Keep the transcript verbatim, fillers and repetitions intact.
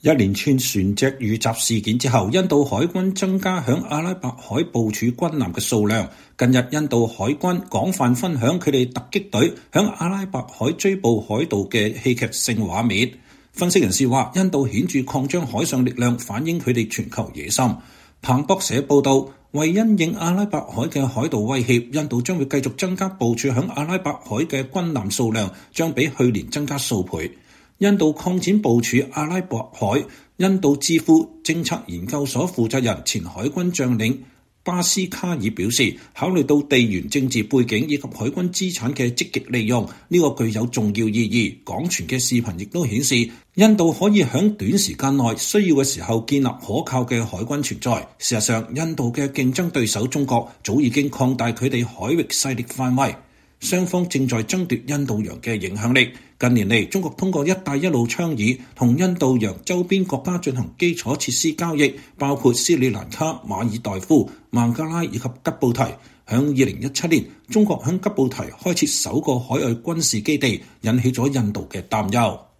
一連串船隻遇襲事件之後，印度海軍增加響阿拉伯海部署軍艦嘅數量。近日，印度海軍廣泛分享佢哋突擊隊響阿拉伯海追捕海盜嘅戲劇性畫面。分析人士話，印度顯著擴張海上力量，反映佢哋全球野心。彭博社報道，為因應阿拉伯海嘅海盜威脅，印度將會繼續增加部署響阿拉伯海嘅軍艦數量，將比去年增加數倍。印度擴展部署阿拉伯海，印度智庫政策研究所負責人前海軍將領巴斯卡爾表示，考慮到地緣政治背景以及海軍資產嘅積極利用，呢個具有重要意義。廣傳嘅視頻亦都顯示，印度可以喺短時間內需要嘅時候建立可靠嘅海軍存在。事實上，印度嘅競爭對手中國早已經擴大佢哋海域勢力範圍，雙方正在爭奪印度洋嘅影響力。近年嚟，中國通過一帶一路倡議同印度洋周邊國家進行基礎設施交易，包括斯里蘭卡、馬爾代夫、孟加拉以及吉布提。響二零一七年，中國響吉布提開設首個海外軍事基地，引起咗印度嘅擔憂。